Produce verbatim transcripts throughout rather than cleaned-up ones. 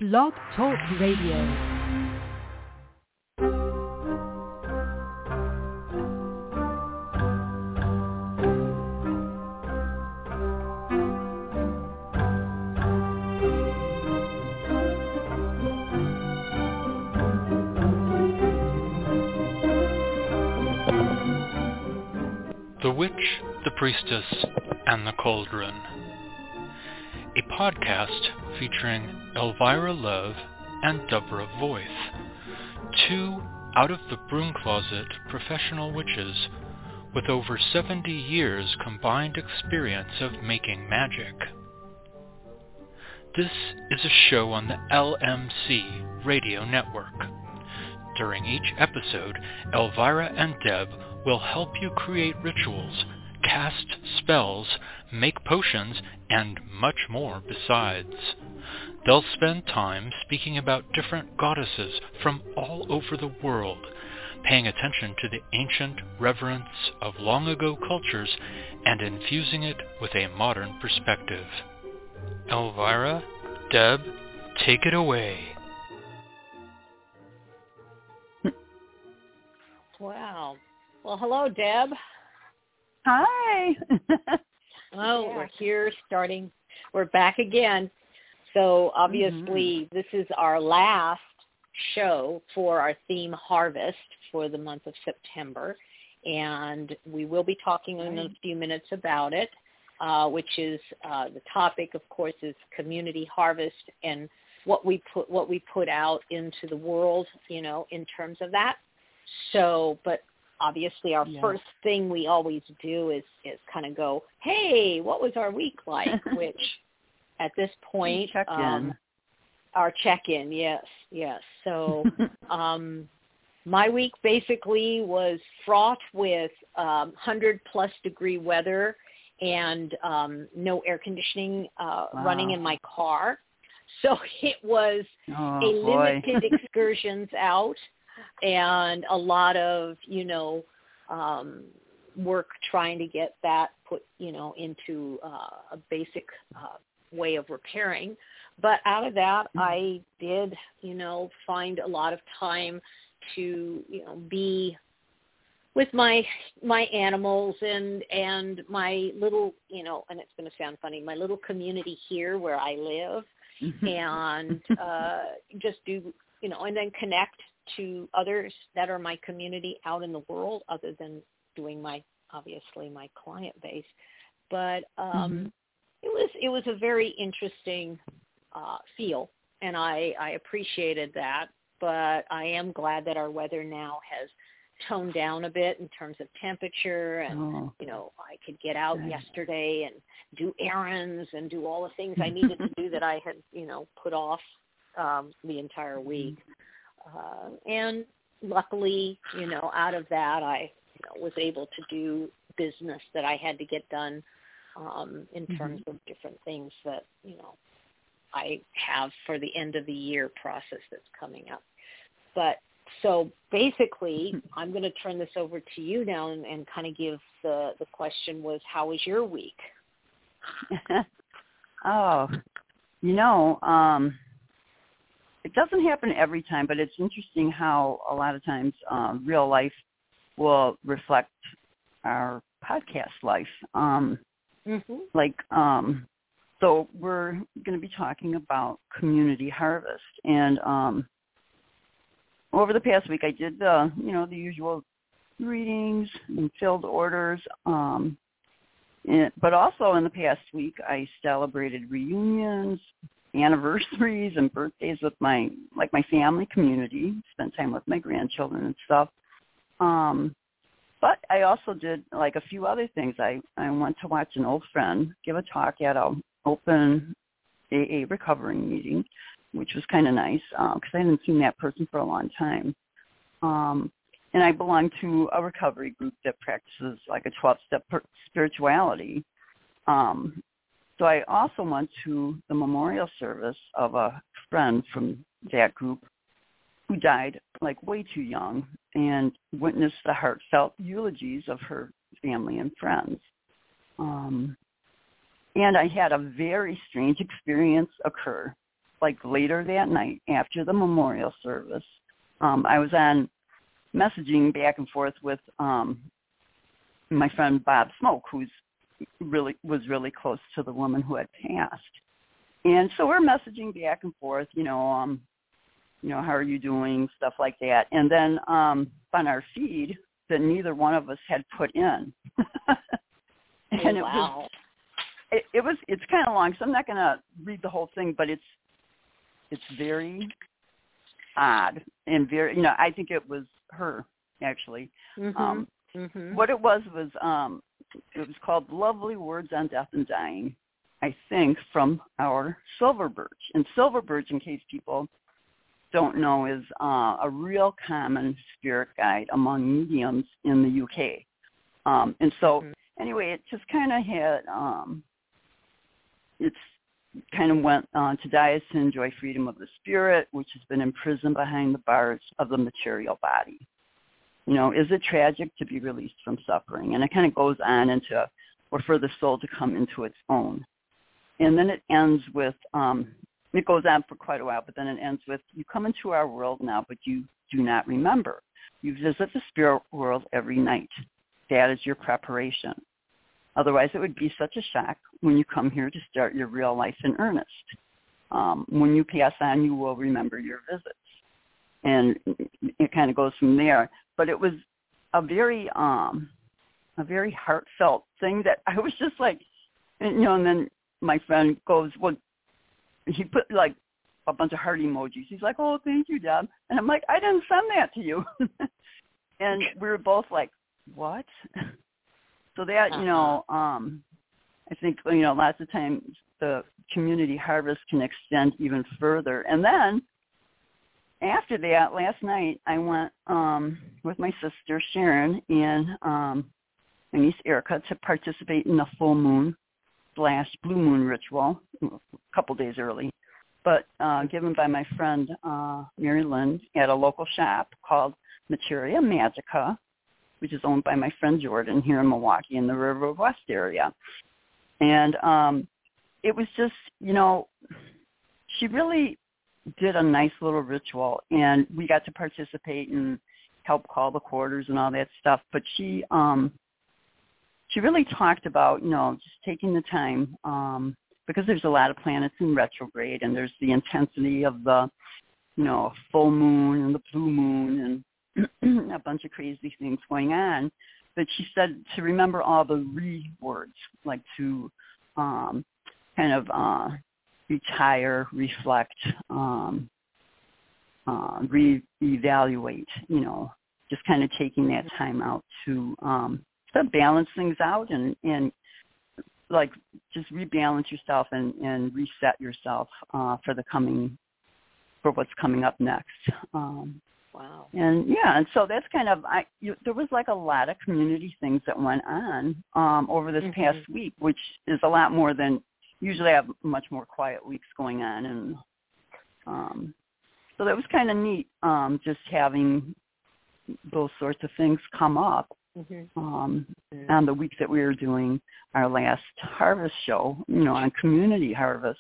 Blog Talk Radio. The Witch, the Priestess, and the Cauldron. A podcast featuring Elvira Love and Deborah Voith, two out-of-the-broom-closet professional witches with over seventy years combined experience of making magic. This is a show on the L M C radio network. During each episode, Elvira and Deb will help you create rituals, cast spells, make potions, and much more besides. They'll spend time speaking about different goddesses from all over the world, paying attention to the ancient reverence of long-ago cultures and infusing it with a modern perspective. Elvira, Deb, take it away. Wow. Well, hello, Deb. Hi. Oh, yeah. We're here starting. We're back again. So obviously, mm-hmm. This is our last show for our theme Harvest for the month of September. And we will be talking in a few minutes about it, uh, which is uh, the topic, of course, is community harvest and what we put what we put out into the world, you know, in terms of that. So, but obviously our yeah. first thing we always do is, is kind of go, hey, what was our week like? Which at this point, check-in. Um, our check-in, yes, yes. So um, my week basically was fraught with um, one hundred plus degree weather and um, no air conditioning uh, wow. running in my car. So it was oh, a boy. limited excursions out. And a lot of, you know, um, work trying to get that put, you know, into uh, a basic uh, way of repairing. But out of that, mm-hmm. I did, you know, find a lot of time to, you know, be with my my animals and and my little, you know, and it's going to sound funny, my little community here where I live, mm-hmm. and uh, just do, you know, and then connect to others that are my community out in the world, other than doing my, obviously, my client base. But um, mm-hmm. it was it was a very interesting uh, feel, and I, I appreciated that. But I am glad that our weather now has toned down a bit in terms of temperature, and oh. you know, I could get out okay. yesterday and do errands and do all the things I needed to do that I had, you know, put off um, the entire week. Uh, and luckily, you know, out of that, I you know, was able to do business that I had to get done um, in mm-hmm. terms of different things that, you know, I have for the end of the year process that's coming up. But so basically, I'm going to turn this over to you now and, and kind of give the, the question was, how was your week? oh, you know, um, it doesn't happen every time, but it's interesting how a lot of times um, real life will reflect our podcast life. Um, mm-hmm. Like, um, so we're going to be talking about community harvest. And um, over the past week, I did, the, you know, the usual readings and filled orders. Um, and, but also in the past week, I celebrated reunions, anniversaries and birthdays with my like my family community, spent time with my grandchildren and stuff. Um, but I also did like a few other things. I, I went to watch an old friend give a talk at an open A A recovery meeting, which was kind of nice because um, I hadn't seen that person for a long time. Um, and I belong to a recovery group that practices like a twelve-step spirituality. Um, So I also went to the memorial service of a friend from that group who died like way too young, and witnessed the heartfelt eulogies of her family and friends. Um, and I had a very strange experience occur like later that night after the memorial service, um, I was on messaging back and forth with um, my friend Bob Smoke, who's really was really close to the woman who had passed. And so we're messaging back and forth, you know, um, you know, how are you doing, stuff like that. And then um, on our feed that neither one of us had put in. and oh, it wow. was, it, it was, it's kind of long, so I'm not going to read the whole thing, but it's, it's very odd and very, you know, I think it was her, actually. Mm-hmm. Um, mm-hmm. What it was was, um, it was called Lovely Words on Death and Dying, I think, from our Silver Birch. And Silver Birch, in case people don't know, is uh, a real common spirit guide among mediums in the U K. Um, and so, mm-hmm. anyway, it just kind of had, um, it's kind of went on to die is to enjoy freedom of the spirit, which has been imprisoned behind the bars of the material body. You know, is it tragic to be released from suffering? And it kind of goes on into, or for the soul to come into its own. And then it ends with, um, it goes on for quite a while, but then it ends with, you come into our world now, but you do not remember. You visit the spirit world every night. That is your preparation. Otherwise, it would be such a shock when you come here to start your real life in earnest. Um, when you pass on, you will remember your visits. And it kind of goes from there. But it was a very, um, a very heartfelt thing that I was just like, and, you know, and then my friend goes, well, he put like a bunch of heart emojis. He's like, oh, thank you, Deb. And I'm like, I didn't send that to you. And we were both like, what? So that, you know, um, I think, you know, lots of times the community harvest can extend even further. And then after that, last night, I went um, with my sister Sharon and um, my niece Erica to participate in the full moon slash blue moon ritual a couple days early, but uh, given by my friend uh, Mary Lynn at a local shop called Materia Magica, which is owned by my friend Jordan here in Milwaukee in the River West area. And um, it was just, you know, she really did a nice little ritual, and we got to participate and help call the quarters and all that stuff. But she um, she really talked about, you know, just taking the time um, because there's a lot of planets in retrograde, and there's the intensity of the, you know, full moon and the blue moon and a bunch of crazy things going on. But she said to remember all the re words, like to um, kind of uh, retire, reflect, um, uh, re-evaluate, you know, just kind of taking that time out to, um, to balance things out and, and like just rebalance yourself and, and reset yourself uh, for the coming, for what's coming up next. Um, Wow. And yeah, and so that's kind of, I, you, there was like a lot of community things that went on um, over this mm-hmm. past week, which is a lot more than, usually I have much more quiet weeks going on. And um, so that was kind of neat, um, just having those sorts of things come up mm-hmm. um, mm-hmm. on the week that we were doing our last harvest show, you know, on community harvest.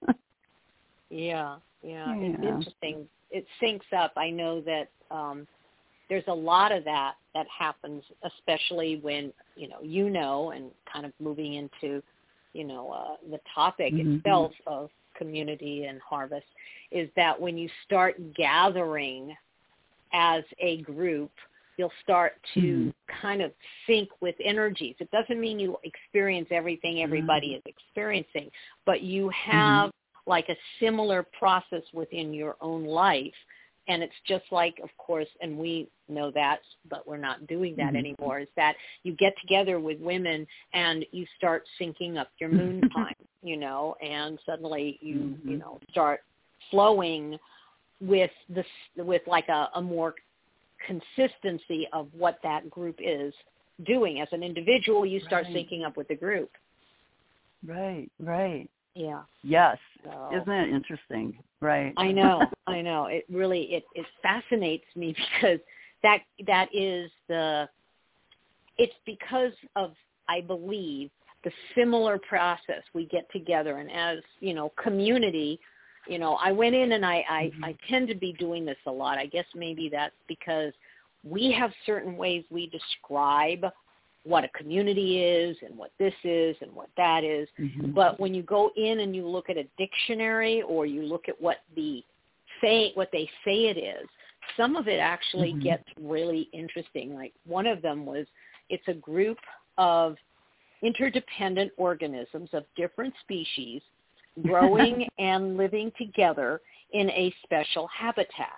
yeah, yeah, yeah, it's interesting. It syncs up. I know that um, there's a lot of that that happens, especially when, you know, you know, and kind of moving into, you know, uh, the topic mm-hmm. itself of community and harvest, is that when you start gathering as a group, you'll start to mm-hmm. kind of sync with energies. It doesn't mean you experience everything everybody mm-hmm. is experiencing, but you have mm-hmm. like a similar process within your own life. And it's just like, of course, and we know that, but we're not doing that mm-hmm. anymore, is that you get together with women and you start syncing up your moon time, you know, and suddenly you, mm-hmm. you know, start flowing with this, with like a, a more consistency of what that group is doing. As an individual, you start right. syncing up with the group. Right, right. Yeah. Yes. So, isn't it interesting? Right. I know. I know. It really it, it fascinates me because that that is the it's because of, I believe, the similar process we get together, and as, you know, community, You know, I went in and I, I, Mm-hmm. I tend to be doing this a lot. I guess maybe that's because we have certain ways we describe what a community is and what this is and what that is. Mm-hmm. But when you go in and you look at a dictionary or you look at what the say what they say it is, some of it actually Mm-hmm. gets really interesting. Like one of them was, it's a group of interdependent organisms of different species growing and living together in a special habitat,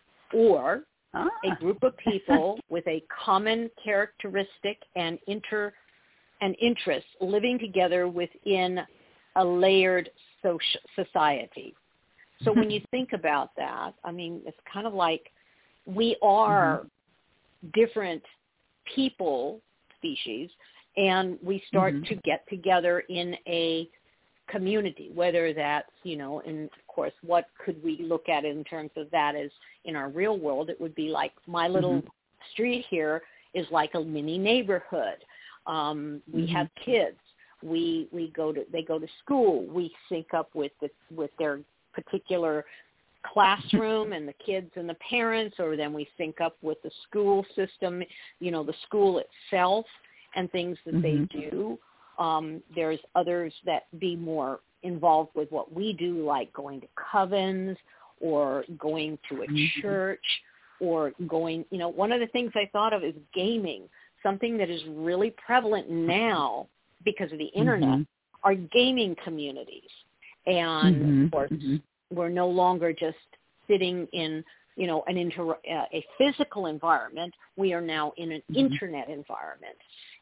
or ah. a group of people with a common characteristic and inter and interests living together within a layered social society. So when you think about that, I mean, it's kind of like we are mm-hmm. different people, species, and we start mm-hmm. to get together in a community, whether that's, you know, and of course, what could we look at in terms of that as in our real world? It would be like my little mm-hmm. street here is like a mini neighborhood. Um, we mm-hmm. have kids. We we go to they go to school. We sync up with the, with their particular classroom and the kids and the parents, or then we sync up with the school system, you know, the school itself and things that mm-hmm. they do. Um, there's others that be more involved with what we do, like going to covens or going to a mm-hmm. church or going, you know, one of the things I thought of is gaming, something that is really prevalent now because of the internet, mm-hmm. are gaming communities. And, mm-hmm. of course, mm-hmm. we're no longer just sitting in, you know, an inter- uh, a physical environment. We are now in an mm-hmm. internet environment.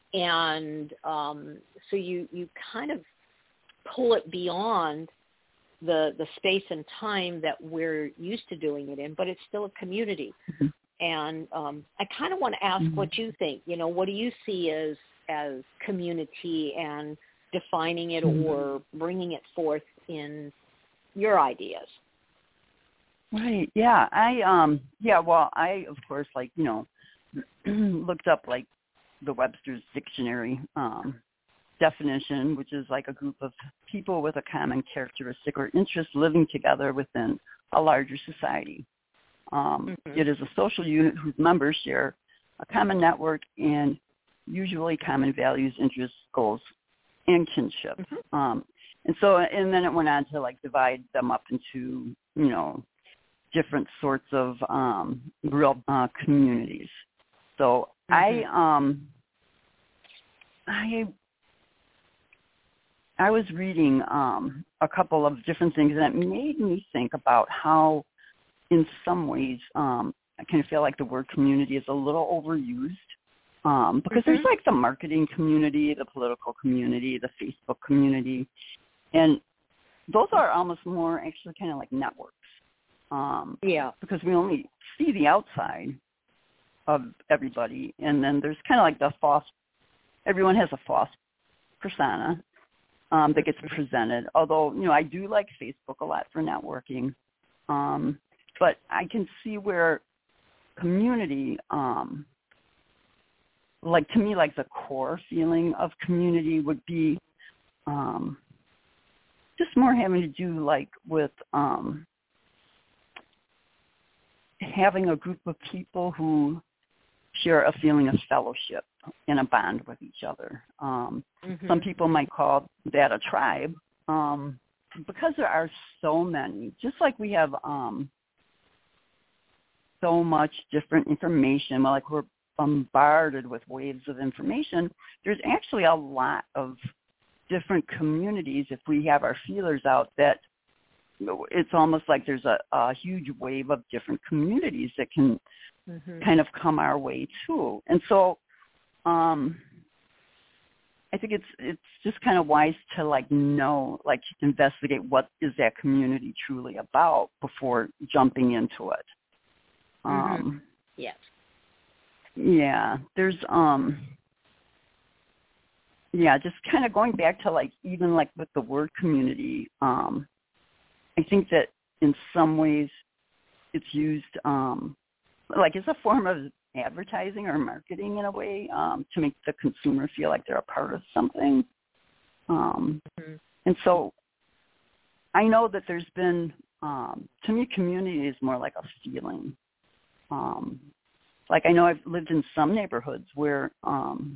And um, so you, you kind of pull it beyond the the space and time that we're used to doing it in, but it's still a community. Mm-hmm. And um, I kind of want to ask mm-hmm. what you think. You know, what do you see as as community and defining it mm-hmm. or bringing it forth in your ideas? Right. Yeah. I um. Yeah. Well, I of course like you know looked up like the Webster's Dictionary um, definition, which is like a group of people with a common characteristic or interest living together within a larger society. Um, mm-hmm. It is a social unit whose members share a common network and usually common values, interests, goals, and kinship. Mm-hmm. Um, and so, and then it went on to like divide them up into, you know, different sorts of um, real uh, communities. So mm-hmm. I, um, I, I was reading um, a couple of different things, and it made me think about how, in some ways, um, I kind of feel like the word community is a little overused um, because mm-hmm. there's like the marketing community, the political community, the Facebook community, and those are almost more actually kind of like networks. Um, yeah. Because we only see the outside of everybody, and then there's kind of like the false, everyone has a false persona um, that gets presented, although, you know, I do like Facebook a lot for networking, um, but I can see where community, um, like to me, like the core feeling of community would be um, just more having to do like with um, having a group of people who share a feeling of fellowship and a bond with each other. Um, mm-hmm. Some people might call that a tribe um, because there are so many, just like we have um, so much different information, like we're bombarded with waves of information, there's actually a lot of different communities if we have our feelers out that it's almost like there's a, a huge wave of different communities that can mm-hmm. kind of come our way too. And so um, I think it's it's just kind of wise to like know, like investigate what is that community truly about before jumping into it. Mm-hmm. Um, yes. Yeah. There's um. Yeah, just kind of going back to like even like with the word community. Um, I think that in some ways it's used um, like as a form of advertising or marketing in a way um, to make the consumer feel like they're a part of something. Um, mm-hmm. And so I know that there's been um, to me, community is more like a feeling. Um, like I know I've lived in some neighborhoods where um,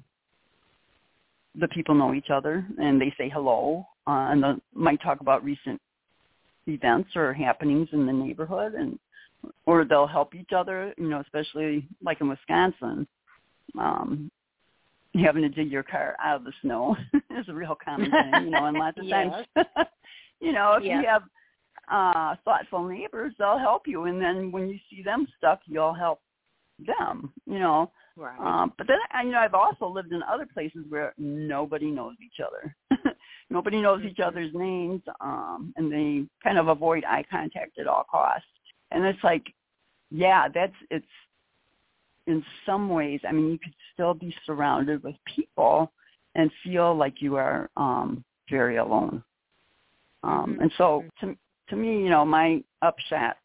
the people know each other and they say hello, uh, and they might talk about recent events or happenings in the neighborhood, and or they'll help each other. You know, especially like in Wisconsin, um, having to dig your car out of the snow is a real common thing. You know, and lots of yes. times, you know, if yes. you have uh, thoughtful neighbors, they'll help you, and then when you see them stuck, you'll help them. You know. Right. Um, but then, I, you know, I've also lived in other places where nobody knows each other. Nobody knows each other's names, um, and they kind of avoid eye contact at all costs. And it's like, yeah, that's, it's in some ways, I mean, you could still be surrounded with people and feel like you are um, very alone. Um, Mm-hmm. and so to, to me, you know, my upshot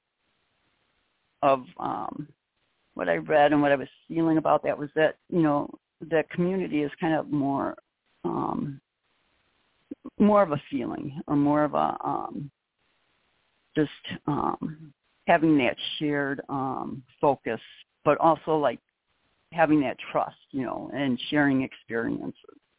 of um, what I read and what I was feeling about that was that, you know, that community is kind of more, um, more of a feeling or more of a, um, just um, having that shared um, focus, but also like having that trust, you know, and sharing experiences.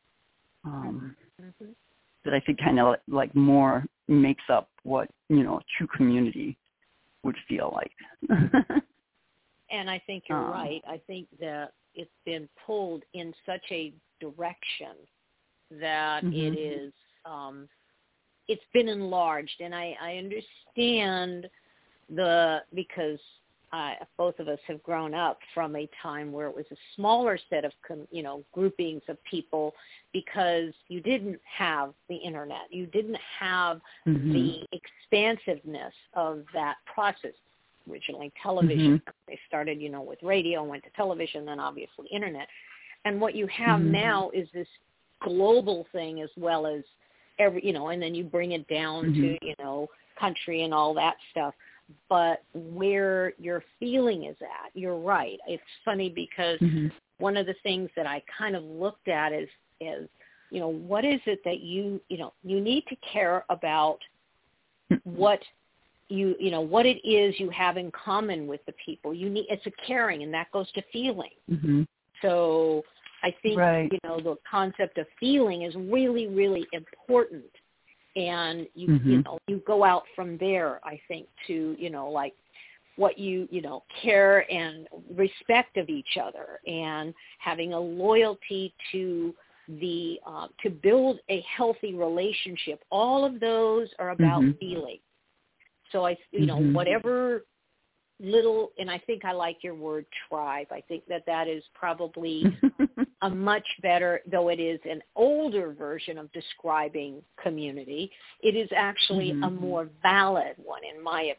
Um, mm-hmm. That I think kind of like more makes up what, you know, true community would feel like. And I think you're um, right. I think that it's been pulled in such a direction that mm-hmm. it is, um, it's been enlarged. And I, I understand the, because uh, both of us have grown up from a time where it was a smaller set of, com, you know, groupings of people because you didn't have the internet. You didn't have mm-hmm. the expansiveness of that process. Originally television. Mm-hmm. They started, you know, with radio, went to television, then obviously internet. And what you have mm-hmm. now is this global thing as well as every, you know, and then you bring it down mm-hmm. to, you know, country and all that stuff. But where your feeling is at, you're right. It's funny because mm-hmm. one of the things that I kind of looked at is, is, you know, what is it that you, you know, you need to care about what you, you know, what it is you have in common with the people. You need, it's a caring, and that goes to feeling. Mm-hmm. So I think, right. you know, the concept of feeling is really, really important. And you, mm-hmm. you know, you go out from there, I think, to, you know, like what you, you know, care and respect of each other and having a loyalty to the, uh, to build a healthy relationship. All of those are about mm-hmm. feeling. So I, you know, mm-hmm. whatever little, and I think I like your word tribe. I think that that is probably a much better, though it is an older version of describing community, it is actually mm-hmm. a more valid one, in my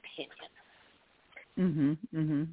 opinion. Mhm. Mhm.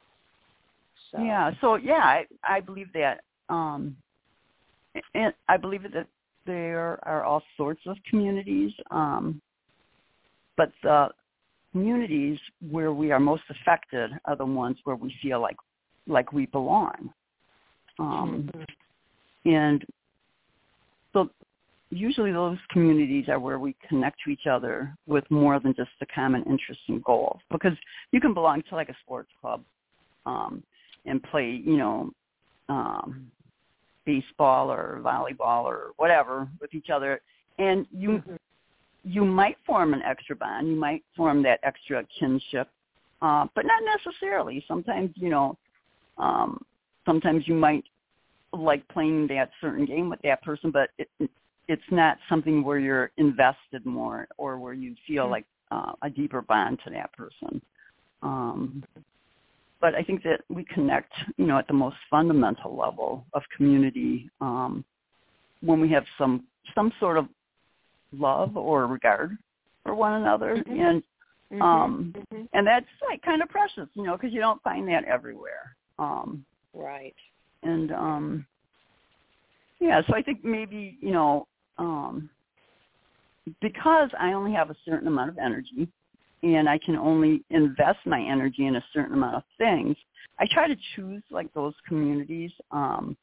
So. Yeah. So yeah, I, I believe that. Um, and I believe that there are all sorts of communities, um, but the communities where we are most affected are the ones where we feel like like we belong. Um, mm-hmm. And so usually those communities are where we connect to each other with more than just a common interest and goal. Because you can belong to like a sports club um, and play, you know, um, baseball or volleyball or whatever with each other, and you mm-hmm. you might form an extra bond. You might form that extra kinship, uh, but not necessarily. Sometimes, you know, um, sometimes you might like playing that certain game with that person, but it, it's not something where you're invested more or where you feel like uh, a deeper bond to that person. Um, but I think that we connect, you know, at the most fundamental level of community um, when we have some some sort of love or regard for one another, mm-hmm. and mm-hmm. um, mm-hmm. and that's like kind of precious, you know, because you don't find that everywhere. Um, right. And um, yeah, so I think maybe, you know, um, because I only have a certain amount of energy, and I can only invest my energy in a certain amount of things, I try to choose like those communities um,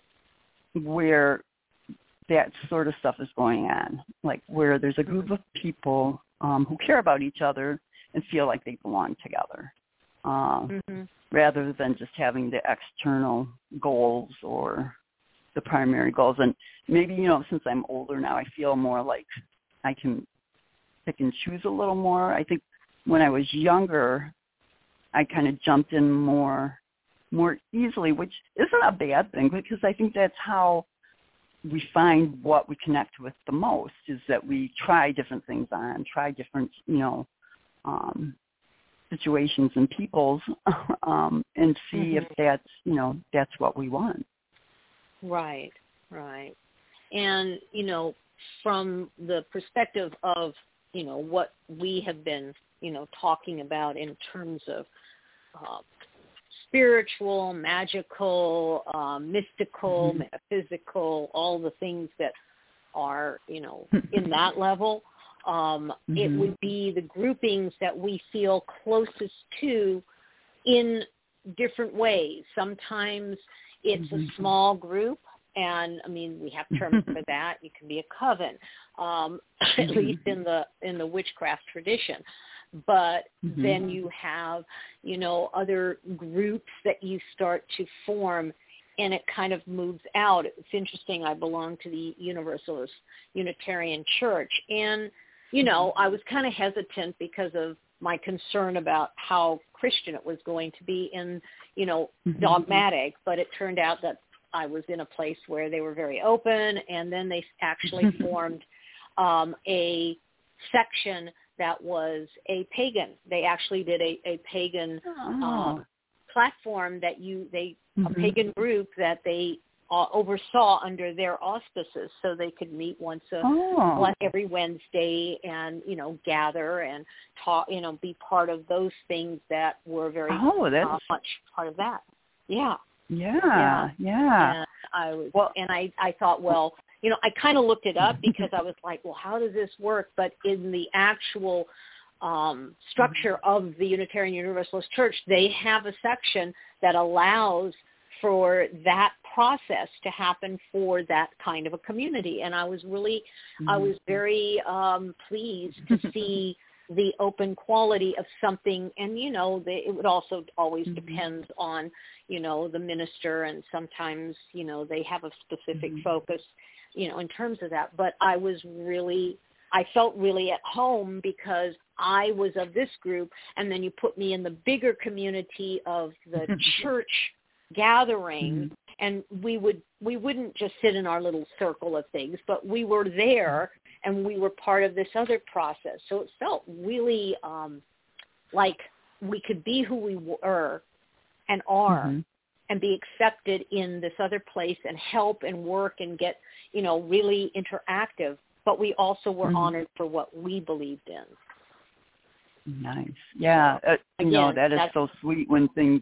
where that sort of stuff is going on, like where there's a group of people um, who care about each other and feel like they belong together, uh, mm-hmm. rather than just having the external goals or the primary goals. And maybe, you know, since I'm older now, I feel more like I can pick and choose a little more. I think when I was younger, I kind of jumped in more more easily, which isn't a bad thing, because I think that's how we find what we connect with the most, is that we try different things on, try different, you know, um, situations and peoples, um, and see mm-hmm. if that's, you know, that's what we want. Right, right. And, you know, from the perspective of, you know, what we have been, you know, talking about in terms of uh, spiritual, magical, um, mystical, mm-hmm. metaphysical, all the things that are, you know, in that level, um, mm-hmm. it would be the groupings that we feel closest to in different ways. Sometimes it's mm-hmm. a small group, and I mean, we have terms for that. You can be a coven, um, mm-hmm. at least in the in the witchcraft tradition. But mm-hmm. then you have, you know, other groups that you start to form, and it kind of moves out. It's interesting. I belong to the Universalist Unitarian Church, and, you know, I was kind of hesitant because of my concern about how Christian it was going to be and, you know, mm-hmm. dogmatic, but it turned out that I was in a place where they were very open, and then they actually formed um, a section that was a pagan. They actually did a, a pagan oh. um, platform that you, they, mm-hmm. a pagan group that they uh, oversaw under their auspices, so they could meet once a oh. once every Wednesday and, you know, gather and talk, you know, be part of those things that were very oh, that's... uh, much part of that. Yeah. Yeah, yeah. yeah. And I was, well, and I, I thought, well, you know, I kind of looked it up because I was like, well, how does this work? But in the actual um, structure of the Unitarian Universalist Church, they have a section that allows for that process to happen for that kind of a community. And I was really, mm-hmm. I was very um, pleased to see the open quality of something. And, you know, the, it would also always mm-hmm. depend on, you know, the minister, and sometimes, you know, they have a specific mm-hmm. focus, you know, in terms of that. But I was really, I felt really at home because I was of this group, and then you put me in the bigger community of the church gathering, mm-hmm. and we would, we wouldn't just sit in our little circle of things, but we were there, and we were part of this other process. So it felt really um, like we could be who we were and are, mm-hmm. and be accepted in this other place and help and work and get, you know, really interactive. But we also were mm-hmm. honored for what we believed in. Nice. Yeah. Uh, you Again, know, that is so sweet when things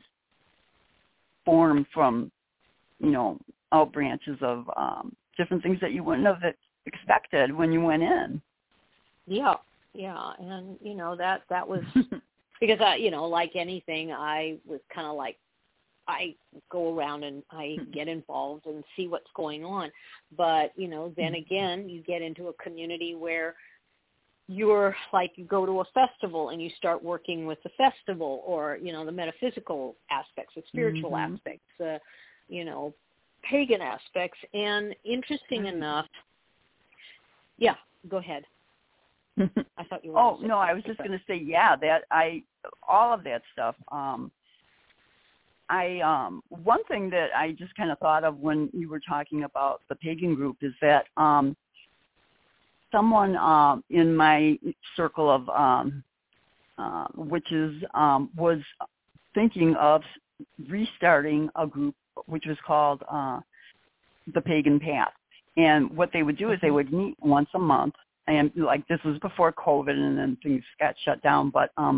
form from, you know, out branches of um, different things that you wouldn't have expected when you went in. Yeah. Yeah. And, you know, that, that was because I, you know, like anything, I was kind of like, I go around and I get involved and see what's going on. But, you know, then again, you get into a community where you're like, you go to a festival and you start working with the festival, or, you know, the metaphysical aspects, the spiritual mm-hmm. aspects, uh, you know, pagan aspects. And interesting mm-hmm. enough, yeah, go ahead. I thought you were. Oh, no, I was just going to say, yeah, that I, all of that stuff. Um, I, um, one thing that I just kind of thought of when you were talking about the pagan group is that, um, someone, um, in my circle of, um, uh, witches, um, was thinking of restarting a group which was called, uh, the Pagan Path. And what they would do is they would meet once a month. And like, this was before COVID and then things got shut down, but, um,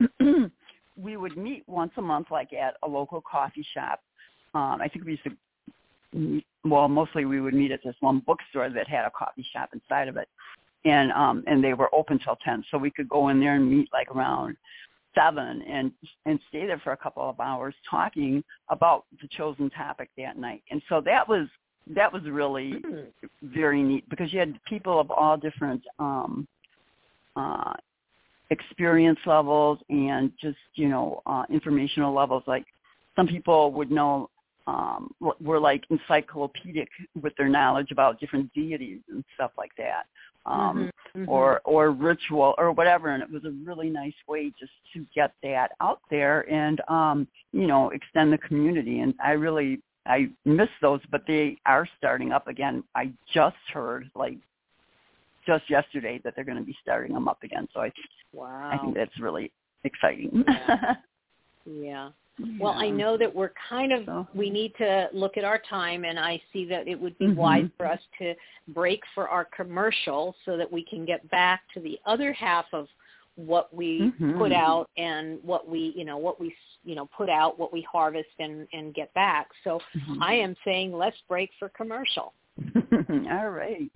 we would meet once a month, like at a local coffee shop. Um, I think we used to meet, well, mostly we would meet at this one bookstore that had a coffee shop inside of it. And, um, and they were open till ten. So we could go in there and meet like around seven and, and stay there for a couple of hours talking about the chosen topic that night. And so that was, that was really very neat because you had people of all different, um, uh, experience levels and just, you know, uh, informational levels. Like some people would know, um, were like encyclopedic with their knowledge about different deities and stuff like that, um, mm-hmm, mm-hmm. or or ritual or whatever. And it was a really nice way just to get that out there and, um, you know, extend the community. And I really, I miss those, but they are starting up again. I just heard, like, just yesterday that they're going to be starting them up again. So I think, wow. I think that's really exciting. Yeah. yeah. Well, I know that we're kind of, so. we need to look at our time, and I see that it would be mm-hmm. wise for us to break for our commercial so that we can get back to the other half of what we mm-hmm. put out and what we, you know, what we, you know, put out, what we harvest and, and get back. So mm-hmm. I am saying let's break for commercial. All right.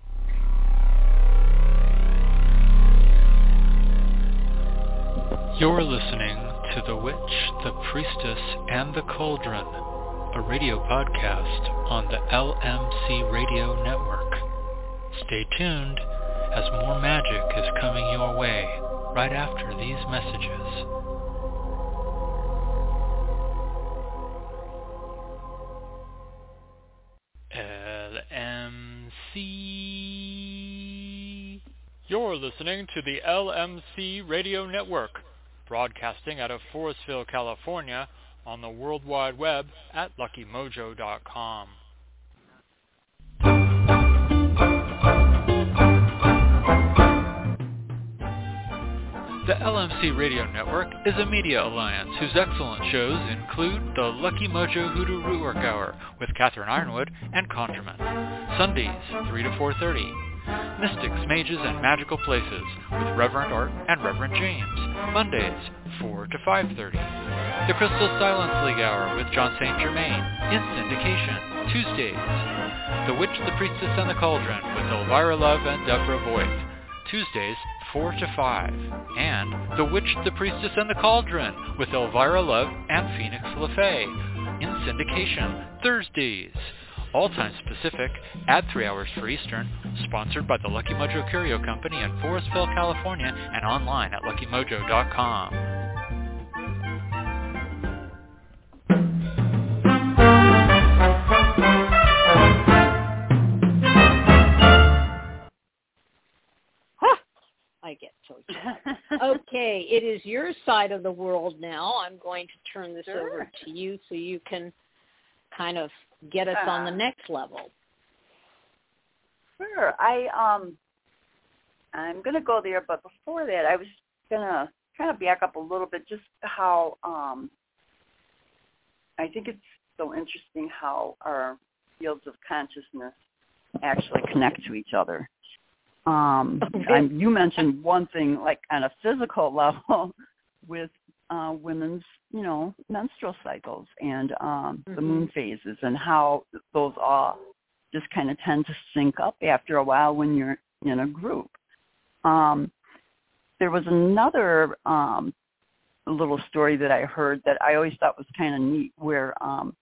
You're listening to The Witch, the Priestess, and the Cauldron, a radio podcast on the L M C Radio Network. Stay tuned, as more magic is coming your way right after these messages. L M C. You're listening to the L M C Radio Network, broadcasting out of Forestville, California, on the World Wide Web at lucky mojo dot com. The L M C Radio Network is a media alliance whose excellent shows include the Lucky Mojo Hoodoo Rootwork Hour with Catherine Ironwood and Conjurman, Sundays, three to four thirty, Mystics, Mages, and Magical Places with Reverend Art and Reverend James, Mondays, four to five thirty. The Crystal Silence League Hour with John Saint Germain, in syndication, Tuesdays. The Witch, the Priestess, and the Cauldron with Elvira Love and Deborah Voigt, Tuesdays, four to five. And The Witch, the Priestess, and the Cauldron with Elvira Love and Phoenix LaFay, in syndication, Thursdays. All times Pacific, add three hours for Eastern, sponsored by the Lucky Mojo Curio Company in Forestville, California, and online at lucky mojo dot com. I get so excited. Okay, it is your side of the world now. I'm going to turn this sure. over to you so you can kind of get us uh, on the next level. Sure. I um I'm gonna go there, but before that I was gonna kind of back up a little bit, just how um I think it's so interesting how our fields of consciousness actually connect to each other. Um, okay. You mentioned one thing, like on a physical level, with uh, women's, you know, menstrual cycles and um, mm-hmm. the moon phases, and how those all just kind of tend to sync up after a while when you're in a group. Um, there was another um, little story that I heard that I always thought was kind of neat, where um,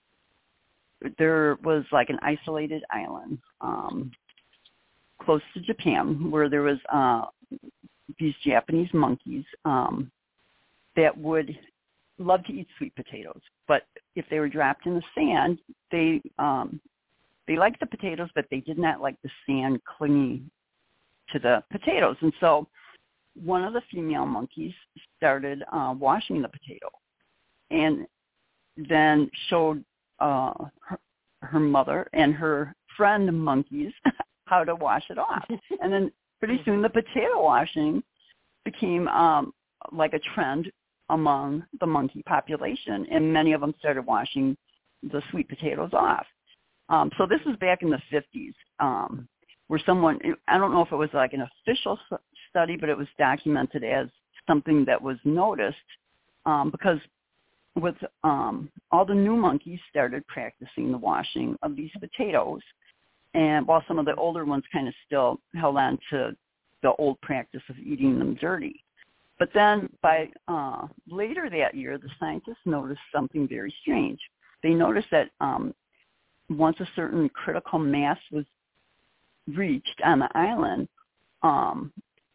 there was like an isolated island Um, close to Japan, where there was uh, these Japanese monkeys um, that would love to eat sweet potatoes. But if they were dropped in the sand, they um, they liked the potatoes, but they did not like the sand clinging to the potatoes. And so one of the female monkeys started uh, washing the potato, and then showed uh, her, her mother and her friend monkeys how to wash it off. And then pretty soon the potato washing became um, like a trend among the monkey population, and many of them started washing the sweet potatoes off. Um, so this was back in the fifties, um, where someone, I don't know if it was like an official study, but it was documented as something that was noticed um, because with um, all the new monkeys started practicing the washing of these potatoes. And while some of the older ones kind of still held on to the old practice of eating them dirty. But then by uh, later that year, the scientists noticed something very strange. They noticed that um, once a certain critical mass was reached on the island, um,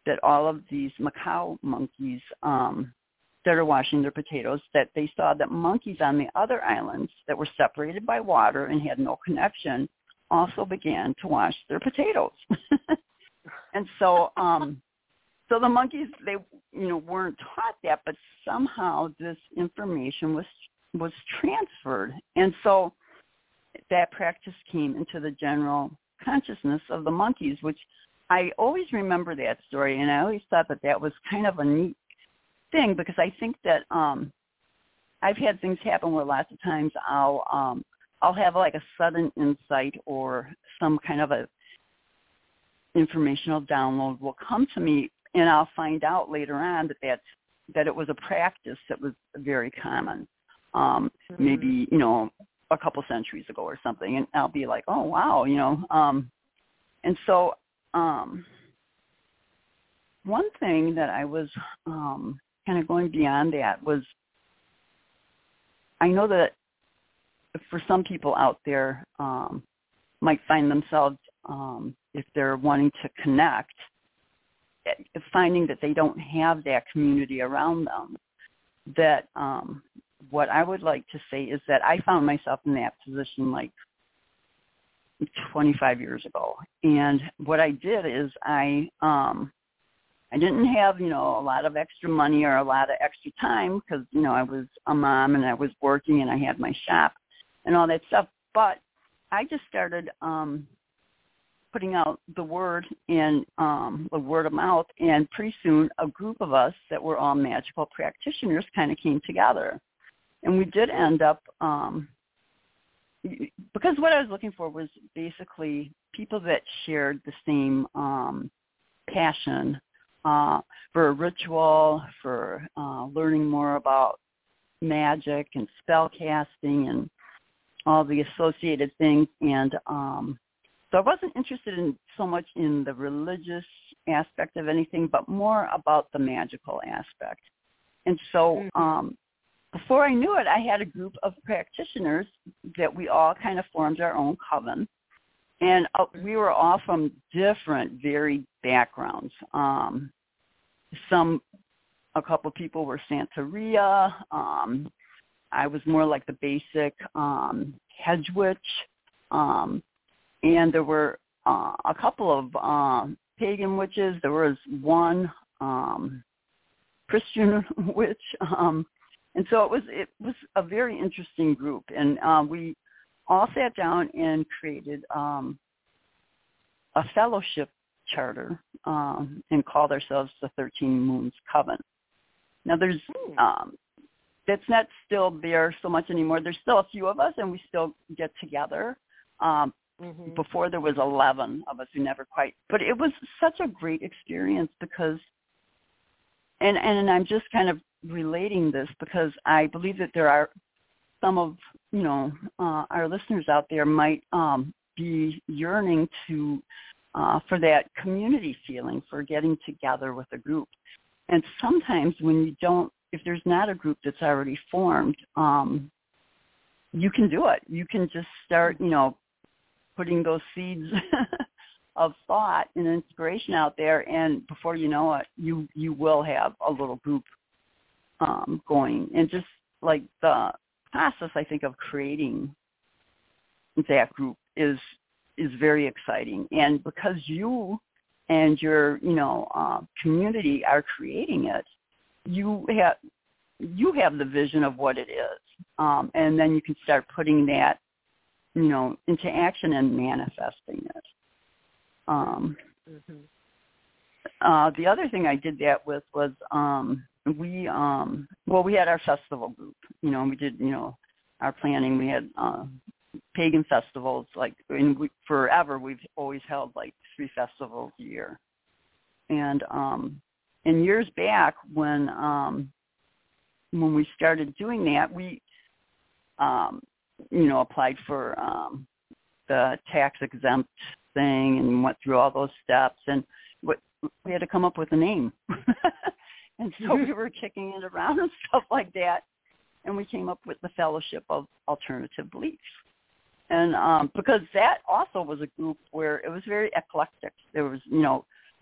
that all of these macaw monkeys um, that are washing their potatoes, that they saw that monkeys on the other islands that were separated by water and had no connection also began to wash their potatoes. And so um, so the monkeys, they, you know, weren't taught that, but somehow this information was was transferred. And so that practice came into the general consciousness of the monkeys, which I always remember that story, and I always thought that that was kind of a neat thing, because I think that um, I've had things happen where lots of times I'll um, I'll have like a sudden insight or some kind of a informational download will come to me, and I'll find out later on that that's, that it was a practice that was very common, um, mm-hmm. maybe, you know, a couple centuries ago or something, and I'll be like, oh, wow, you know. Um, and so um, one thing that I was um, kind of going beyond that was, I know that for some people out there um, might find themselves, um, if they're wanting to connect, finding that they don't have that community around them, that um, what I would like to say is that I found myself in that position like twenty-five years ago. And what I did is I um, I didn't have, you know, a lot of extra money or a lot of extra time because, you know, I was a mom and I was working and I had my shop and all that stuff. But I just started um, putting out the word and um, the word of mouth, and pretty soon a group of us that were all magical practitioners kind of came together. And we did end up, um, because what I was looking for was basically people that shared the same um, passion uh, for a ritual, for uh, learning more about magic and spell casting and all the associated things. And um, so I wasn't interested in so much in the religious aspect of anything, but more about the magical aspect. And so um, before I knew it, I had a group of practitioners that we all kind of formed our own coven. And uh, we were all from different, varied backgrounds. Um, some, a couple of people were Santeria. Um, I was more like the basic um, hedge witch. Um, and there were uh, a couple of um, pagan witches. There was one um, Christian witch. Um, and so it was it was a very interesting group. And uh, we all sat down and created um, a fellowship charter um, and called ourselves the thirteen Moons Coven. Now, there's um, that's not still there so much anymore. There's still a few of us, and we still get together. Um, mm-hmm. Before there was eleven of us who never quite, but it was such a great experience because, and and I'm just kind of relating this because I believe that there are some of, you know, uh, our listeners out there might um, be yearning to, uh, for that community feeling, for getting together with a group. And sometimes when you don't, if there's not a group that's already formed, um, you can do it. You can just start, you know, putting those seeds of thought and inspiration out there, and before you know it, you, you will have a little group um, going. And just like the process, I think, of creating that group is is very exciting. And because you and your, you know, uh, community are creating it, you have you have the vision of what it is, um, and then you can start putting that, you know, into action and manifesting it. Um, mm-hmm. uh, the other thing I did that with was um, we, um, well, we had our festival group, you know, and we did, you know, our planning. We had uh, pagan festivals, like, and we, forever we've always held like three festivals a year. And um, and years back when um, when we started doing that, we, um, you know, applied for um, the tax exempt thing and went through all those steps, and what, we had to come up with a name. And so we were kicking it around and stuff like that, and we came up with the Fellowship of Alternative Beliefs. And um, because that also was a group where it was very eclectic. There was, you know,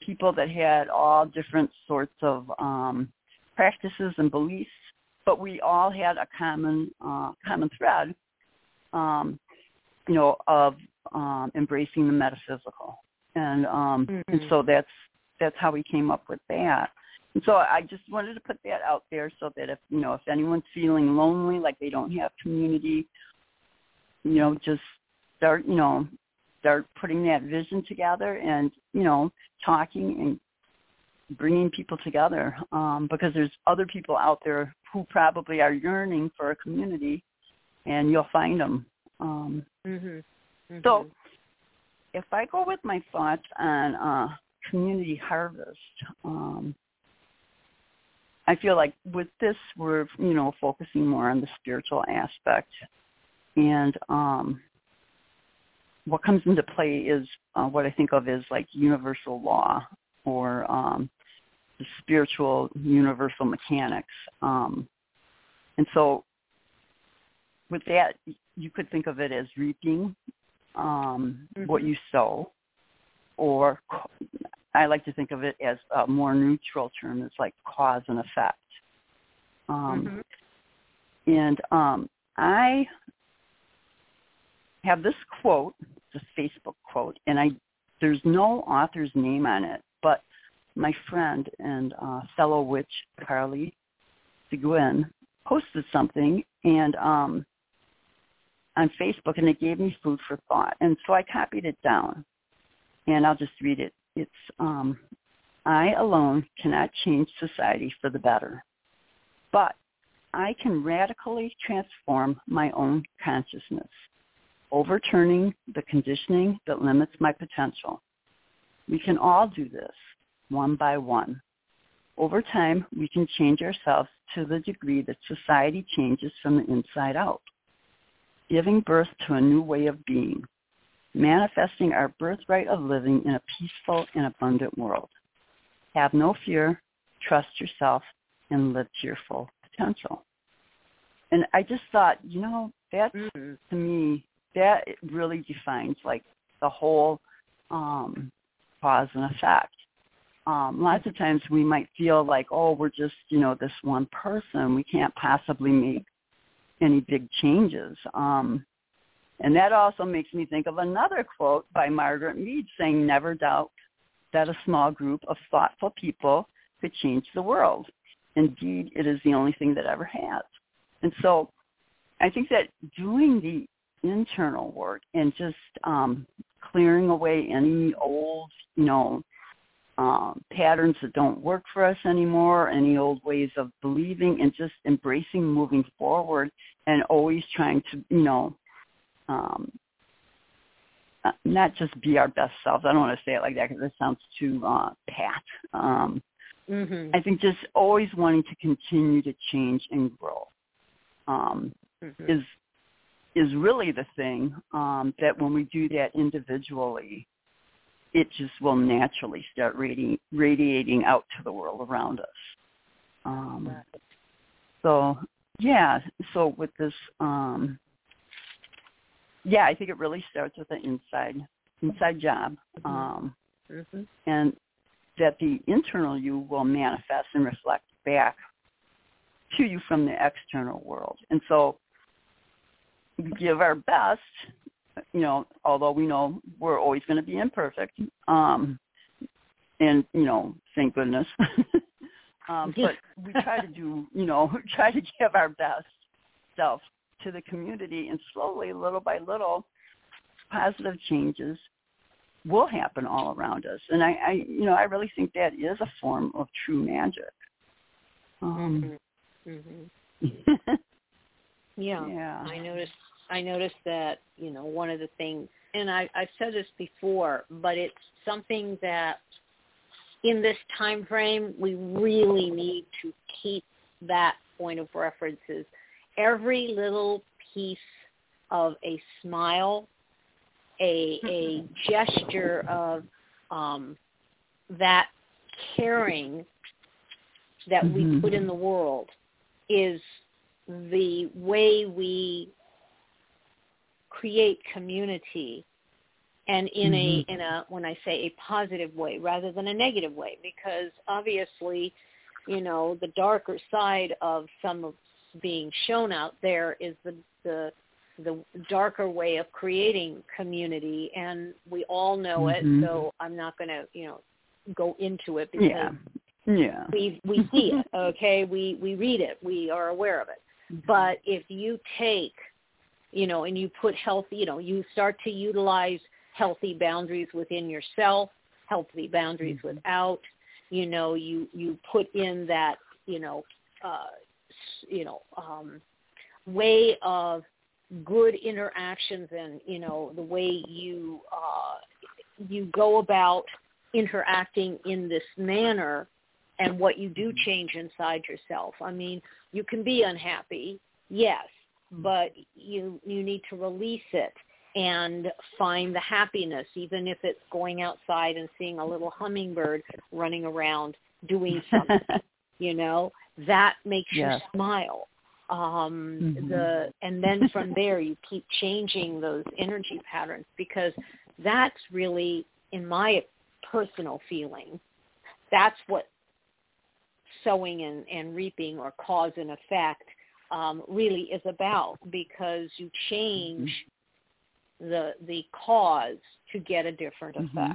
people that had all different sorts of um, practices and beliefs, but we all had a common uh, common thread, um, you know, of um, embracing the metaphysical, and um, mm-hmm. and so that's that's how we came up with that. And so I just wanted to put that out there so that if, you know, if anyone's feeling lonely, like they don't have community, you know, just start, you know, start putting that vision together and, you know, talking and bringing people together, um, because there's other people out there who probably are yearning for a community, and you'll find them. Um, mm-hmm. Mm-hmm. So if I go with my thoughts on uh, community harvest, um, I feel like with this, we're, you know, focusing more on the spiritual aspect. And um, what comes into play is uh, what I think of as like universal law, or um, the spiritual universal mechanics. Um, and so with that, you could think of it as reaping um, mm-hmm. what you sow, or I like to think of it as a more neutral term. It's like cause and effect. Um, mm-hmm. And um, I have this quote, it's a Facebook quote, and I there's no author's name on it, but my friend and uh, fellow witch, Carly Seguin, posted something and um, on Facebook, and it gave me food for thought. And so I copied it down, and I'll just read it. It's, um, I alone cannot change society for the better, but I can radically transform my own consciousness, overturning the conditioning that limits my potential. We can all do this, one by one. Over time, we can change ourselves to the degree that society changes from the inside out, giving birth to a new way of being, manifesting our birthright of living in a peaceful and abundant world. Have no fear, trust yourself, and live to your full potential. And I just thought, you know, that mm-hmm. to me, that really defines like the whole um, cause and effect. Um, lots of times we might feel like, oh, we're just, you know, this one person. We can't possibly make any big changes. Um, and that also makes me think of another quote by Margaret Mead saying, never doubt that a small group of thoughtful people could change the world. Indeed, it is the only thing that ever has. And so I think that doing the internal work and just um, clearing away any old, you know, um, patterns that don't work for us anymore, any old ways of believing, and just embracing moving forward and always trying to, you know, um, not just be our best selves. I don't want to say it like that because it sounds too uh, pat. Um, mm-hmm. I think just always wanting to continue to change and grow um, mm-hmm. is is really the thing um, that when we do that individually, it just will naturally start radi- radiating out to the world around us. Um, right. So, yeah, so with this, um, yeah, I think it really starts with the inside inside job, mm-hmm. um, mm-hmm. and that the internal you will manifest and reflect back to you from the external world. And so we give our best, you know, although we know we're always going to be imperfect, um, and, you know, thank goodness. um, but we try to do, you know, try to give our best self to the community, and slowly, little by little, positive changes will happen all around us. And I, I you know, I really think that is a form of true magic. Um, mm-hmm. yeah. yeah, I noticed. I noticed that, you know, one of the things, and I, I've said this before, but it's something that in this time frame we really need to keep that point of reference. Is every little piece of a smile, a a gesture of um, that caring that mm-hmm. we put in the world is the way we create community and in mm-hmm. a in a when I say a positive way rather than a negative way, because obviously, you know, the darker side of some of being shown out there is the the the darker way of creating community, and we all know mm-hmm. it. So I'm not going to, you know, go into it because yeah, yeah, we we see it. Okay, we we read it, we are aware of it. mm-hmm. But if you take, you know, and you put healthy, you know, you start to utilize healthy boundaries within yourself, healthy boundaries mm-hmm. without, you know, you you put in that, you know, uh, you know, um, way of good interactions, and, you know, the way you uh, you go about interacting in this manner, and what you do change inside yourself. I mean, you can be unhappy, yes, but you you need to release it and find the happiness, even if it's going outside and seeing a little hummingbird running around doing something. You know, that makes yes. you smile. Um, mm-hmm. the and then from there you keep changing those energy patterns, because that's really, in my personal feeling, that's what sowing and, and reaping, or cause and effect, um, really is about, because you change mm-hmm. the the cause to get a different mm-hmm. effect.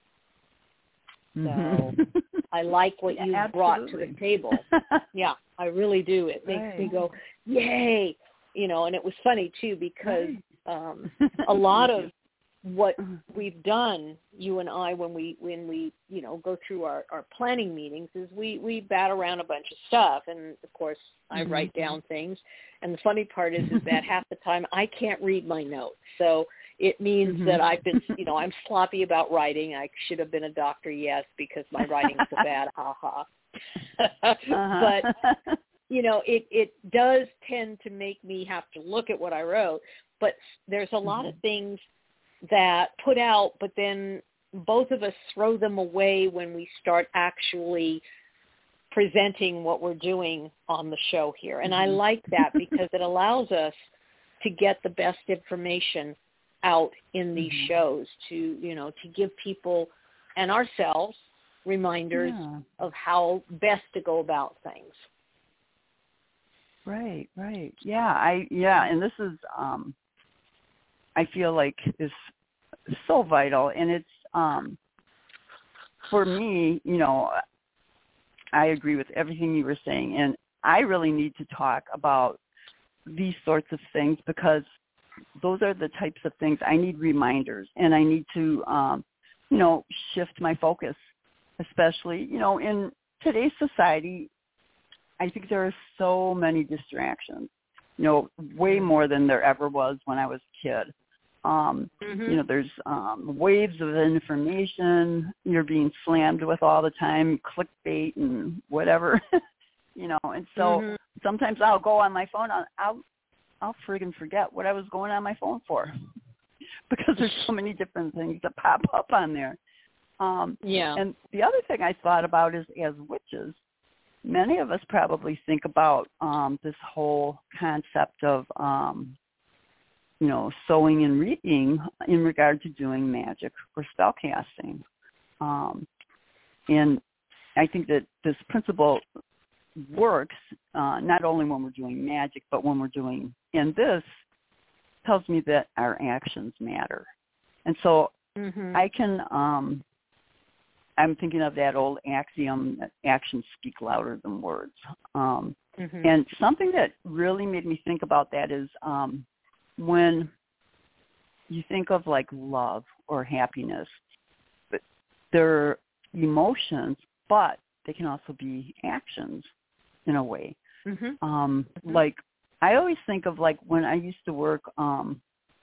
Mm-hmm. So I like what you Absolutely. brought to the table. Yeah, I really do. It makes right. me go, yay! You know, and it was funny too, because right. um, a lot of what we've done, you and I, when we when we you know go through our, our planning meetings, is we we bat around a bunch of stuff, and of course I mm-hmm. write down things. And the funny part is is that half the time I can't read my notes, so it means mm-hmm. that I've been, you know, I'm sloppy about writing. I should have been a doctor, yes, because my writing is so bad. Ha ha. uh-huh. But you know, it it does tend to make me have to look at what I wrote. But there's a lot mm-hmm. of things that put out, but then both of us throw them away when we start actually presenting what we're doing on the show here. And mm-hmm. I like that, because it allows us to get the best information out in these mm-hmm. shows, to, you know, to give people and ourselves reminders yeah. of how best to go about things. Right, right. Yeah, I yeah, and this is um I feel like is so vital, and it's um for me, you know, I agree with everything you were saying, and I really need to talk about these sorts of things, because those are the types of things I need reminders, and I need to um you know, shift my focus, especially, you know, in today's society. I think there are so many distractions, you know, way more than there ever was when I was a kid. Um, mm-hmm. You know, there's um, waves of information you're being slammed with all the time, clickbait and whatever, you know. And so mm-hmm. sometimes I'll go on my phone, I'll, I'll, I'll friggin' forget what I was going on my phone for, because there's so many different things that pop up on there. Um, yeah. And the other thing I thought about is, as witches, many of us probably think about um, this whole concept of, um, you know, sowing and reaping in regard to doing magic or spell casting. Um, and I think that this principle works uh, not only when we're doing magic, but when we're doing, and this tells me that our actions matter. And so mm-hmm. I can... Um, I'm thinking of that old axiom that actions speak louder than words. Um, mm-hmm. And something that really made me think about that is um, when you think of like love or happiness, but they're emotions, but they can also be actions in a way. Mm-hmm. Um, mm-hmm. Like I always think of like when I used to work um,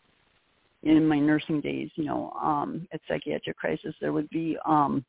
in my nursing days, you know, um, at Psychiatric Crisis, there would be um,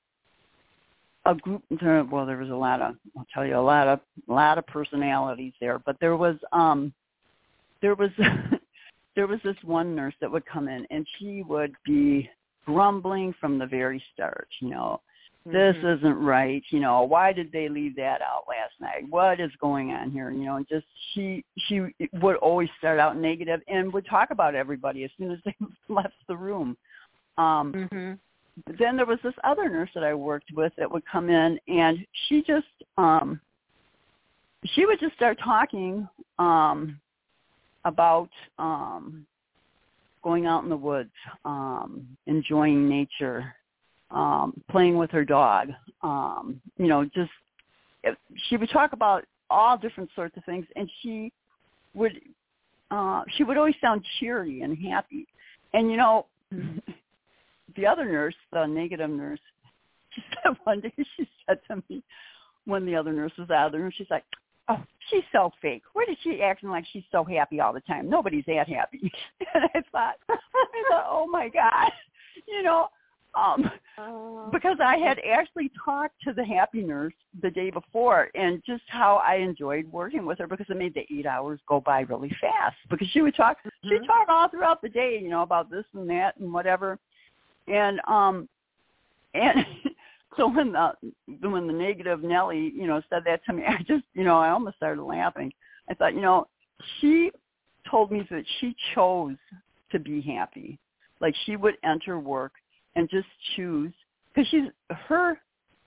a group, well, there was a lot of, I'll tell you, a lot of, a lot of personalities there, but there was, um, there was, there was this one nurse that would come in, and she would be grumbling from the very start, you know, mm-hmm. this isn't right, you know, why did they leave that out last night? What is going on here? You know, and just, she, she would always start out negative and would talk about everybody as soon as they left the room. Um, mm-hmm. But then there was this other nurse that I worked with that would come in, and she just, um, she would just start talking um, about um, going out in the woods, um, enjoying nature, um, playing with her dog. Um, you know, just she would talk about all different sorts of things, and she would uh, she would always sound cheery and happy. And you know. The other nurse, the negative nurse, she said one day, she said to me, when the other nurse was out of the room, she's like, oh, she's so fake. Why is she acting like she's so happy all the time? Nobody's that happy. And I thought, I thought, oh, my God. You know, um, uh, because I had actually talked to the happy nurse the day before and just how I enjoyed working with her because it made the eight hours go by really fast because she would talk, mm-hmm. she'd talk all throughout the day, you know, about this and that and whatever. And um, and so when the when the negative Nellie, you know, said that to me, I just, you know, I almost started laughing. I thought, you know, she told me that she chose to be happy. Like she would enter work and just choose because she's her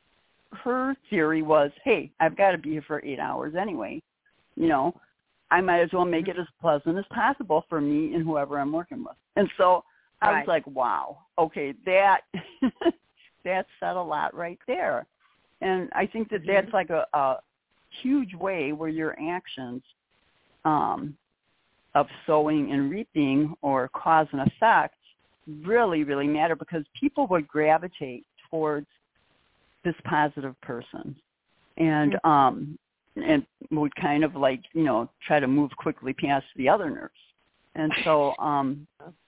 her theory was, hey, I've got to be here for eight hours anyway. You know, I might as well make it as pleasant as possible for me and whoever I'm working with. And so. I Right. was like, wow, okay, that that said a lot right there. And I think that Mm-hmm. that's like a, a huge way where your actions um, of sowing and reaping or cause and effect really, really matter because people would gravitate towards this positive person and Mm-hmm. um, and would kind of like, you know, try to move quickly past the other nurse. And so um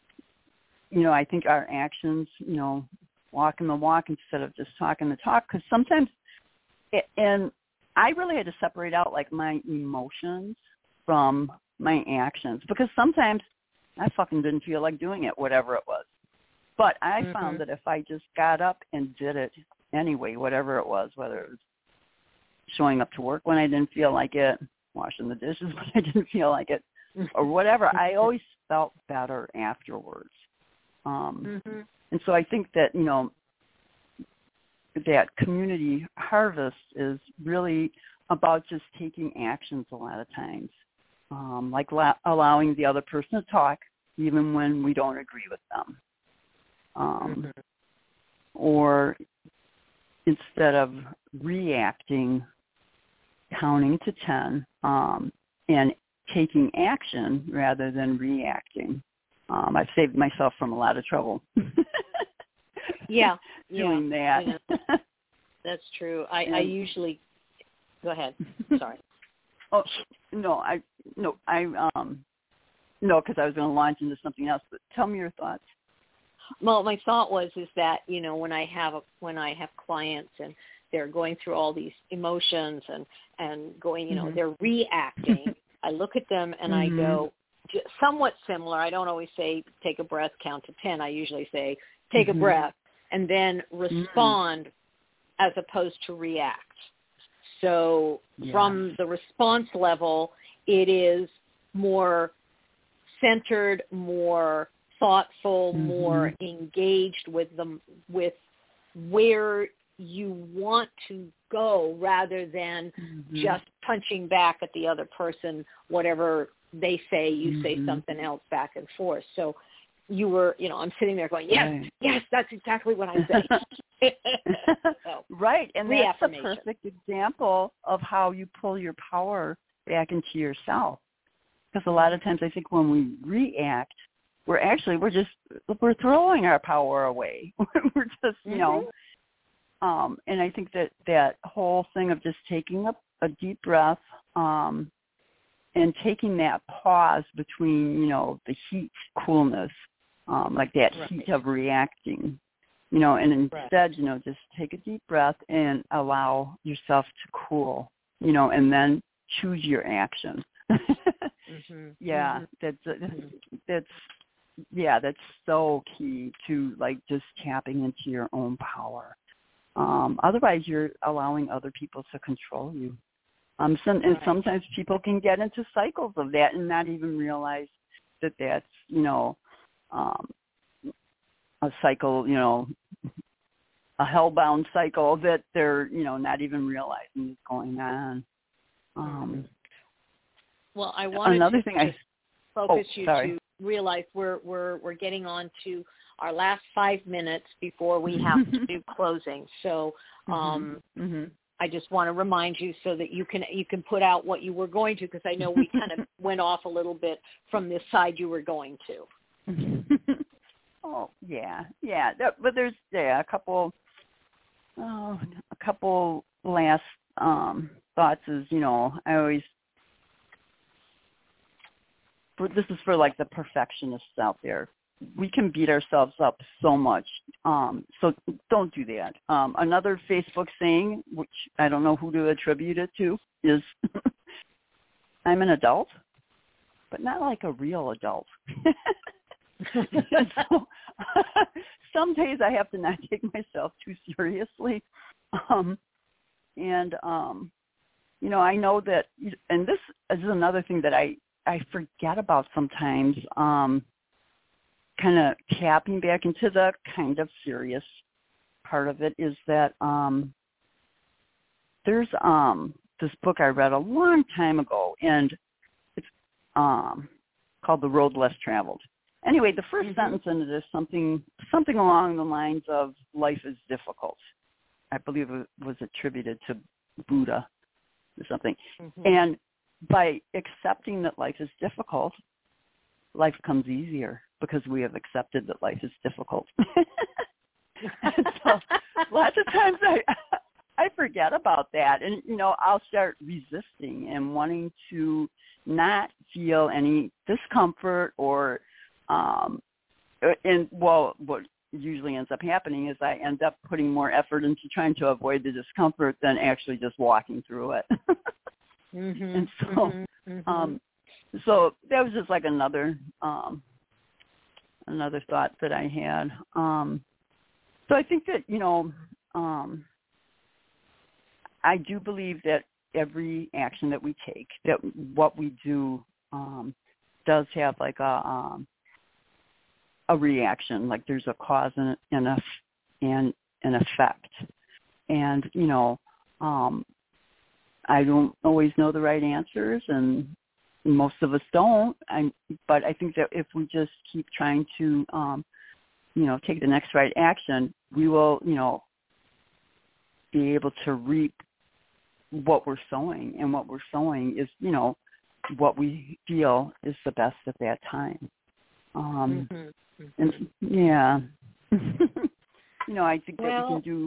you know, I think our actions, you know, walking the walk instead of just talking the talk. Because sometimes, it, and I really had to separate out like my emotions from my actions because sometimes I fucking didn't feel like doing it, whatever it was. But I mm-hmm. found that if I just got up and did it anyway, whatever it was, whether it was showing up to work when I didn't feel like it, washing the dishes when I didn't feel like it, or whatever, I always felt better afterwards. Um, mm-hmm. And so I think that, you know, that community harvest is really about just taking actions a lot of times, um, like la- allowing the other person to talk even when we don't agree with them. Um, mm-hmm. Or instead of reacting, counting to ten um, and taking action rather than reacting. Um, I've saved myself from a lot of trouble. yeah, doing yeah, that. Yeah. That's true. I, and, I usually go ahead. Sorry. oh no, I no I um no because I was going to launch into something else. But tell me your thoughts. Well, my thought was is that you know when I have a, when I have clients and they're going through all these emotions and and going you know mm-hmm. they're reacting. I look at them and mm-hmm. I go. Somewhat similar. I don't always say take a breath, count to ten. I usually say take mm-hmm. a breath and then respond mm-hmm. as opposed to react. So yeah. from the response level, it is more centered, more thoughtful, mm-hmm. more engaged with them, with where you want to go rather than mm-hmm. just punching back at the other person, whatever they say, you mm-hmm. say something else back and forth. So you were, you know, I'm sitting there going, yes, right. yes, that's exactly what I say. so, right. And that's a perfect example of how you pull your power back into yourself. Because a lot of times I think when we react, we're actually, we're just, we're throwing our power away. We're just, you mm-hmm. know, um, and I think that that whole thing of just taking a, a deep breath, um, and taking that pause between, you know, the heat, coolness, um, like that right. heat of reacting, you know, and instead, right. you know, just take a deep breath and allow yourself to cool, you know, and then choose your action. mm-hmm. Yeah, mm-hmm. that's, that's, yeah, that's so key to like just tapping into your own power. Um, otherwise, you're allowing other people to control you. Um, some, and sometimes people can get into cycles of that and not even realize that that's, you know, um, a cycle, you know, a hellbound cycle that they're, you know, not even realizing is going on. Um, well, I wanted another to thing I focus oh, you sorry. to realize we're we're we're getting on to our last five minutes before we have to do closing. So um, mm-hmm. I just want to remind you so that you can you can put out what you were going to, because I know we kind of went off a little bit from this side you were going to. Oh yeah, yeah. That, but there's yeah a couple, oh, a couple last um, thoughts. Is you know I always. This is for like the perfectionists out there. We can beat ourselves up so much. Um, so don't do that. Um, another Facebook saying, which I don't know who to attribute it to, is I'm an adult, but not like a real adult. So, some days I have to not take myself too seriously. Um, and, um, you know, I know that, and this is another thing that I, I forget about sometimes, um, kind of tapping back into the kind of serious part of it is that um, there's um, this book I read a long time ago, and it's um, called The Road Less Traveled. Anyway, the first mm-hmm. sentence in it is something something along the lines of life is difficult. I believe it was attributed to Buddha or something. Mm-hmm. And by accepting that life is difficult, life comes easier because we have accepted that life is difficult. So lots of times I I forget about that, and you know I'll start resisting and wanting to not feel any discomfort or um and well what usually ends up happening is I end up putting more effort into trying to avoid the discomfort than actually just walking through it. Mm-hmm, and so mm-hmm. um so that was just like another um another thought that I had. Um so I think that, you know, um I do believe that every action that we take, that what we do um does have like a um a reaction, like there's a cause and and a and an effect. And, you know, um I don't always know the right answers, and most of us don't. I, but I think that if we just keep trying to, um, you know, take the next right action, we will, you know, be able to reap what we're sowing. And what we're sowing is, you know, what we feel is the best at that time. Um, mm-hmm. Mm-hmm. And yeah, you know, I think that well, we can do.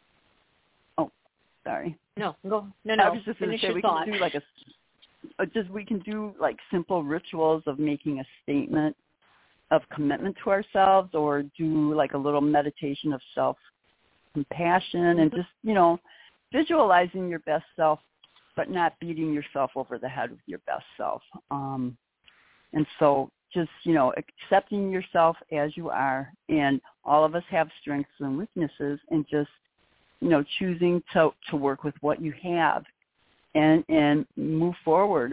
Oh, sorry. No, go. No, no. I was just going to say we thought. can do like a, just we can do like simple rituals of making a statement of commitment to ourselves, or do like a little meditation of self-compassion, mm-hmm. and just, you know, visualizing your best self, but not beating yourself over the head with your best self. Um, and so just, you know, accepting yourself as you are, and all of us have strengths and weaknesses, and just, you know, choosing to, to work with what you have and and move forward.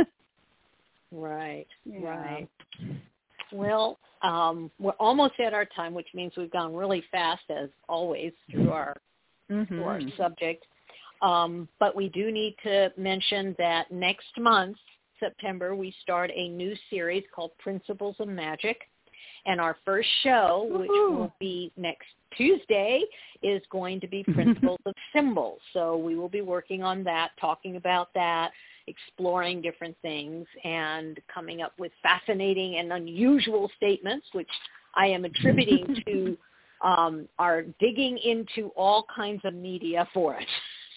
Right, yeah. right. Well, um, we're almost at our time, which means we've gone really fast, as always, through our, mm-hmm. through our subject. Um, but we do need to mention that next month, September, we start a new series called Principles of Magic. And our first show, Woo-hoo. which will be next Tuesday, is going to be Principles of Symbols. So we will be working on that, talking about that, exploring different things, and coming up with fascinating and unusual statements, which I am attributing to um, our digging into all kinds of media for it.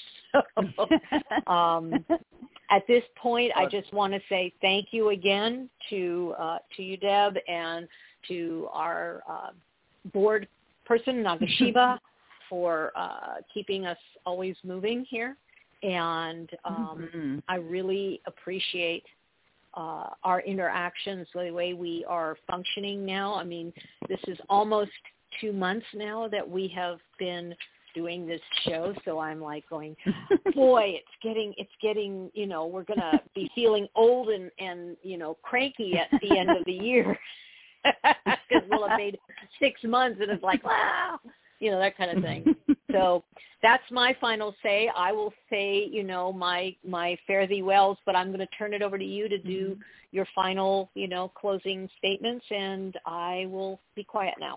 So, um, at this point, I just want to say thank you again to uh, to you, Deb, and to our uh, board person, Nagashiba, for uh, keeping us always moving here. And um, mm-hmm. I really appreciate uh, our interactions, the way we are functioning now. I mean, this is almost two months now that we have been doing this show, so I'm like going, boy, it's getting, it's getting, you know, we're going to be feeling old and, and, you know, cranky at the end of the year. because we'll have made six months and it's like, wow, you know, that kind of thing. So that's my final say. I will say, you know, my, my fare thee wells, but I'm going to turn it over to you to do mm-hmm. your final, you know, closing statements, and I will be quiet now.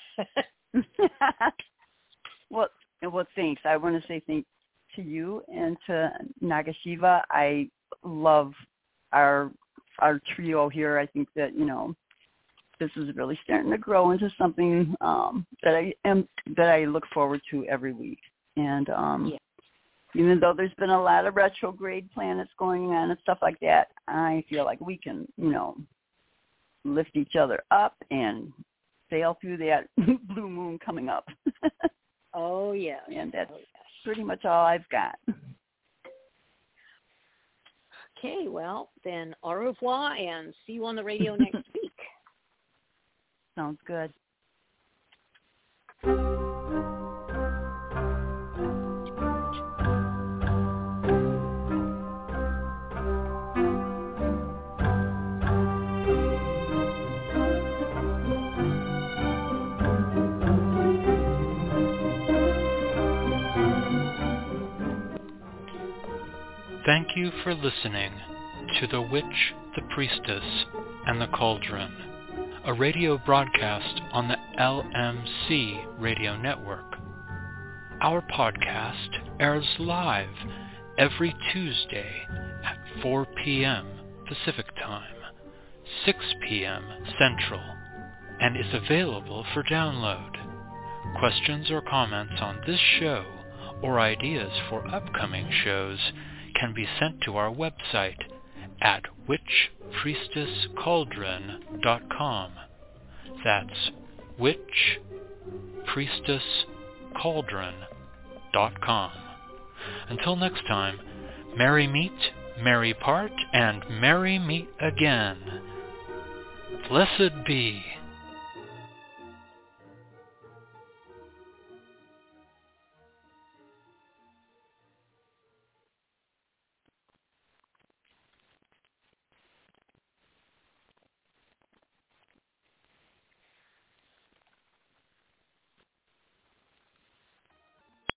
well, well, thanks. I want to say thanks to you and to Nagashiva. I love our our trio here. I think that, you know, this is really starting to grow into something um, that I am that I look forward to every week. And um, yeah. even though there's been a lot of retrograde planets going on and stuff like that, I feel like we can, you know, lift each other up and sail through that blue moon coming up. Oh, yeah. And that's oh, yes. pretty much all I've got. Okay, well, then au revoir and see you on the radio next week. Sounds good. Thank you for listening to The Witch, the Priestess, and the Cauldron, a radio broadcast on the L M C radio network. Our podcast airs live every Tuesday at four p.m. Pacific Time, six p.m. Central, and is available for download. Questions or comments on this show or ideas for upcoming shows can be sent to our website at witch priestess cauldron dot com. That's witch priestess cauldron dot com. Until next time, merry meet, merry part, and merry meet again. Blessed be.